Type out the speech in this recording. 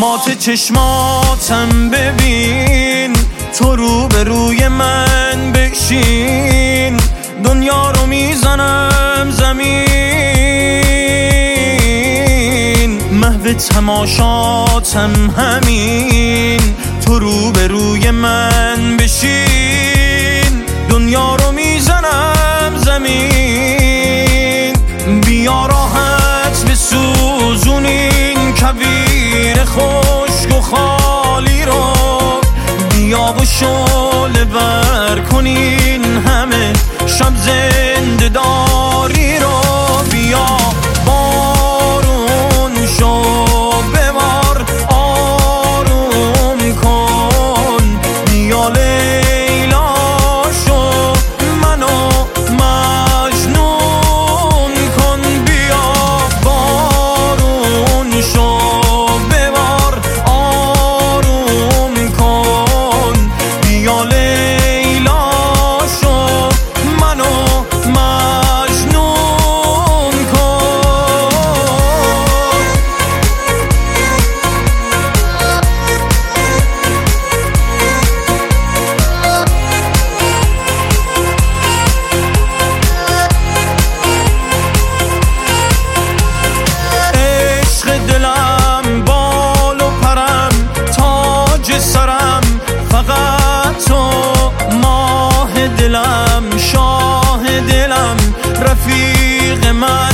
مات چشماتم ببین، تو رو به روی من بشین، دنیا رو میزنم زمین، محو تماشاتم همین، تو رو به روی من بشین، دنیا رو میزنم زمین. بیا راحت بسوزونین کویر خشک و خالی رو، بیا و شعله ور کنین همه شب زنده داری رو. بیا بارون شو ببار آروم کن، بیا لیلا شو منو مجنون کن. بیا بارون شو ببار آروم کن، بیا لیلا شو منو مجنون کن. عشق دلم بال و پرم، تاج سرم فقط تو، ماه دلم شاه دلم رفیق من